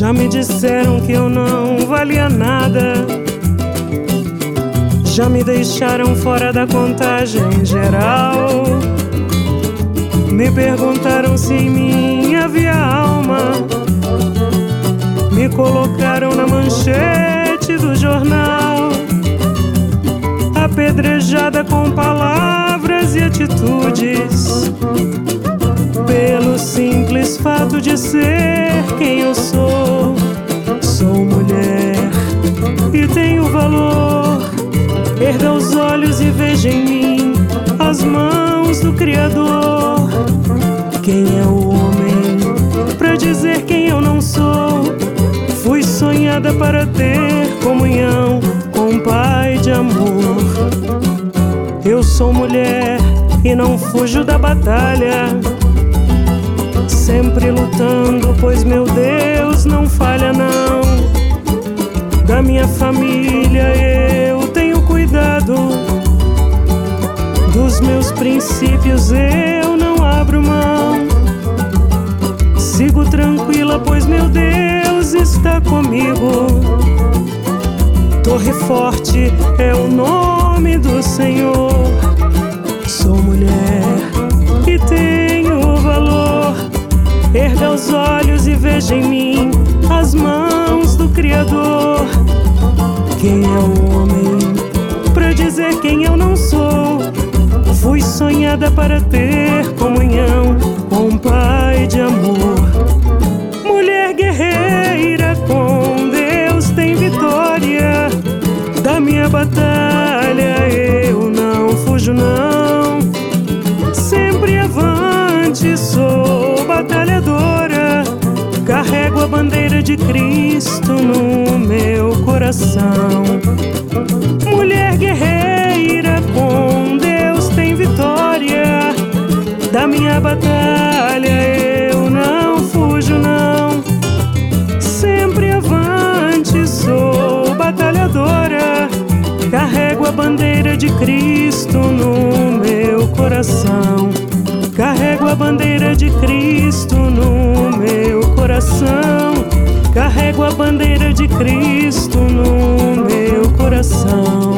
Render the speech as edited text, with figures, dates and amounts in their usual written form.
Já me disseram que eu não valia nada, já me deixaram fora da contagem geral. Me perguntaram se em mim havia alma, me colocaram na manchete do jornal, apedrejada com palavras e atitudes, pelo simples fato de ser quem eu sou. Sou mulher e tenho valor. Erga os olhos e veja em mim as mãos do Criador. Quem é o homem pra dizer quem eu não sou? Fui sonhada para ter comunhão com o Pai de amor. Eu sou mulher e não fujo da batalha, sempre lutando, pois meu Deus não falha não. Da minha família eu tenho cuidado, dos meus princípios eu não abro mão. Sigo tranquila, pois meu Deus está comigo. Torre forte é o nome do Senhor. Sou mulher e tenho valor. Erga os olhos e veja em mim as mãos do Criador. Quem é o homem pra dizer quem eu não sou? Fui sonhada para ter comunhão com o Pai de amor. Mulher guerreira, com Deus tem vitória. Da minha batalha eu não fujo não. Sempre avante, sou batalhadora. Carrego a bandeira de Cristo no meu coração. Mulher guerreira, com Deus tem vitória. Da minha batalha eu não fujo não. Sempre avante, sou batalhadora. Carrego a bandeira de Cristo no meu coração. Carrego a bandeira de Cristo no meu coração. Carrego a bandeira de Cristo no meu coração.